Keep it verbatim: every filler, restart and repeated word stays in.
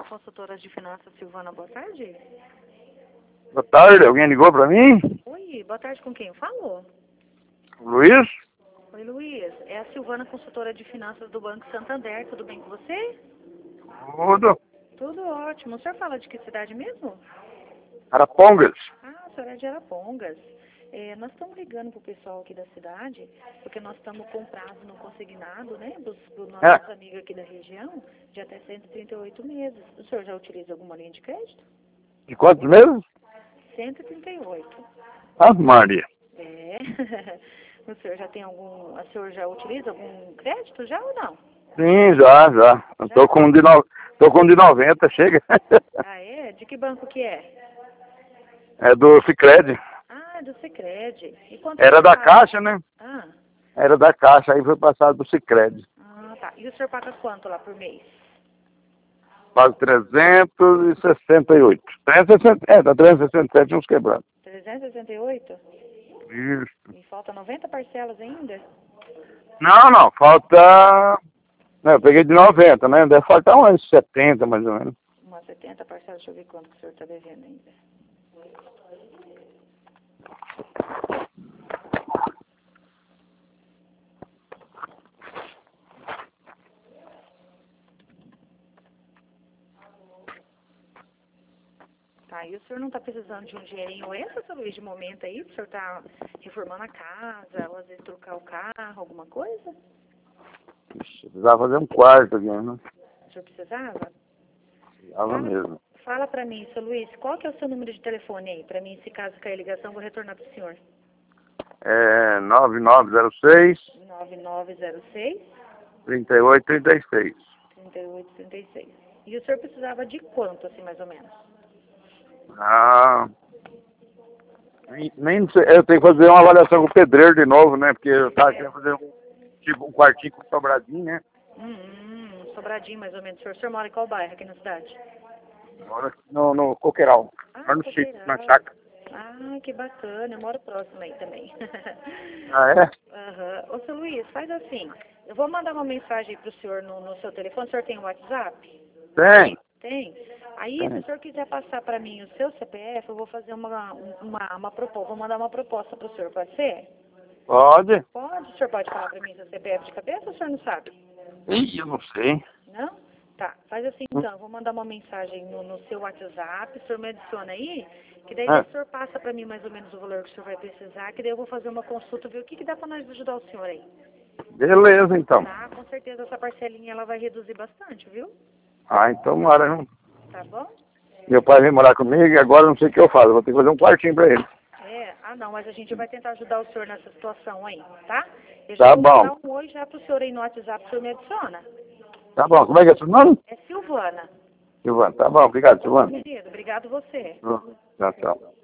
consultora de finanças, Silvana, boa tarde. Boa tarde, alguém ligou pra mim? Oi, boa tarde, com quem falou? Luiz? Oi, Luiz. É a Silvana, consultora de finanças do Banco Santander. Tudo bem com você? Tudo. Tudo ótimo. O senhor fala de que cidade mesmo? Arapongas. Ah, a senhora é de Arapongas. É, nós estamos ligando para o pessoal aqui da cidade, porque nós estamos com prazo no consignado, né, dos, dos nossos É. amigos aqui da região, de até cento e trinta e oito meses. O senhor já utiliza alguma linha de crédito? De quantos meses? cento e trinta e oito. Ah, Maria. É. O senhor já tem algum... O senhor já utiliza algum crédito já ou não? Sim, já, já. Eu tô com um de, no... tô com um de noventa, chega. Ah, é? De que banco que é? É do Sicredi. Ah, do Sicredi. E quanto Era que da paga? Caixa, né? Ah. Era da Caixa, aí foi passado pro Sicredi. Ah, tá. E o senhor paga quanto lá por mês? Pago trezentos e sessenta e oito. trezentos e sessenta, é, dá trezentos e sessenta e sete uns quebrados. trezentos e sessenta e oito? Isso. E falta noventa parcelas ainda? Não, não, falta... Não, eu peguei de noventa, né? Deve faltar umas setenta, mais ou menos. Umas setenta parcelas, deixa eu ver quanto que o senhor está devendo ainda. Tá, e o senhor não está precisando de um dinheirinho extra, seu Luiz, de momento aí? O senhor está reformando a casa, ou às vezes trocar o carro, alguma coisa? Ixi, precisava fazer um quarto aqui, né? O senhor precisava? Precisava Fala, mesmo. fala pra mim, seu Luiz, qual que é o seu número de telefone aí? Pra mim, se caso cair a ligação, vou retornar pro senhor. É nove nove zero seis, nove nove zero seis, trinta e oito, trinta e seis. trinta e oito, trinta e seis. E o senhor precisava de quanto, assim, mais ou menos? Ah, nem, nem sei, eu tenho que fazer uma avaliação com o pedreiro de novo, né? Porque eu tava querendo fazer um, tipo, um quartinho com sobradinho, né? Hum, hum, Sobradinho, mais ou menos. O senhor, o senhor mora em qual bairro aqui na cidade? Moro aqui no, no Coqueiral, Ah, lá no sítio, Coqueiral. na chácara. Ah, que bacana. Eu moro próximo aí também. Ah, é? Aham. Ô, seu Luiz, faz assim. Eu vou mandar uma mensagem pro senhor no, no seu telefone. O senhor tem um WhatsApp? Tem. Tem? Aí, Tem. se o senhor quiser passar para mim o seu C P F, eu vou fazer uma, uma, uma proposta, vou mandar uma proposta para o senhor, pode ser? Pode? Pode? O senhor pode falar para mim seu C P F de cabeça ou o senhor não sabe? Ih, eu não sei. Não? Tá, faz assim então, eu vou mandar uma mensagem no, no seu WhatsApp, o senhor me adiciona aí, que daí Ah. o senhor passa para mim mais ou menos o valor que o senhor vai precisar, que daí eu vou fazer uma consulta, ver o que, que dá para nós ajudar o senhor aí. Beleza, então. Tá? Com certeza essa parcelinha ela vai reduzir bastante, viu? Ah, então, mora, não. Tá bom? Meu pai vem morar comigo e agora eu não sei o que eu faço. Vou ter que fazer um quartinho pra ele. É, ah não, mas a gente vai tentar ajudar o senhor nessa situação aí, tá? Eu Tá já vou bom. mandar um oi já pro senhor aí no WhatsApp, o senhor me adiciona. Tá bom. Como é que é seu nome? É Silvana. Silvano. Tá bom. Obrigado, Silvano. Querido, obrigado você. Tchau, tchau.